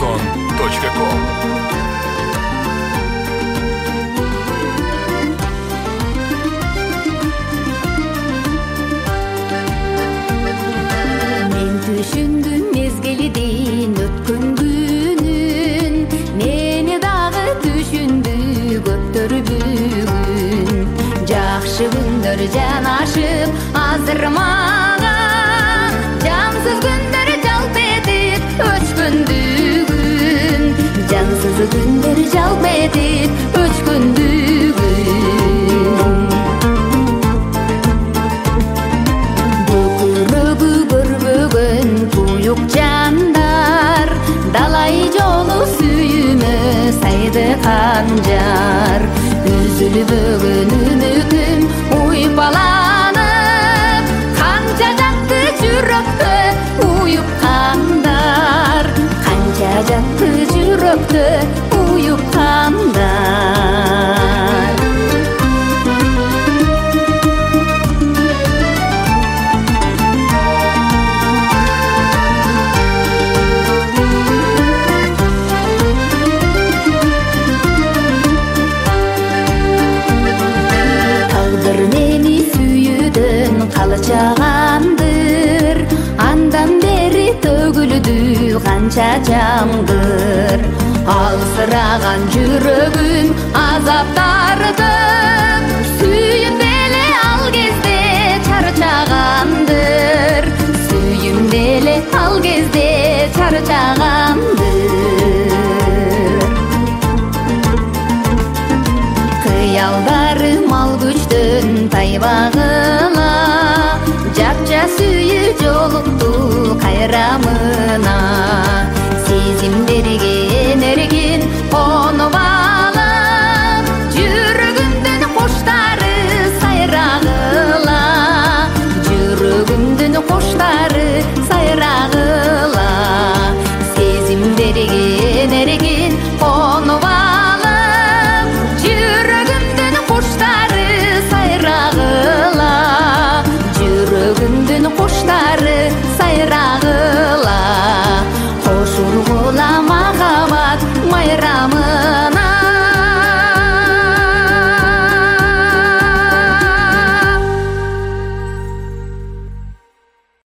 Radioson.com. Men түшүндүм мезгилдин өткөн күнүн, мени дагы түшүндү көптөр бүгүн. Жакшы күндөр жанашып азыр мага, жансыз күндөр жалп этип өчкөндүгүн. Жансыз күндөр жалп этип өчкөндүгүн. Бөкүрөгү көрбөгөн туюк жандар, далай жолу сүйүмө сайды канжар. Үзүлбөгөн үмүтүм уйпаланып, канча жакты жүрөктө уюп кандар. Канча жакты жүрөктө уюп кандар. Тагдыр мени сүйүүдөн калчагандыр, андан бери төгүлдү канча жамгыр. Алсыраган жүрөгүм азаптардым, сүйүп деле ал кезде чарчагандыр. Сүйүм деле ал кезде чарчагандыр. Кыялдарым ал күчтөн тайбагыла, жакча сүйүү жолукту кайрамы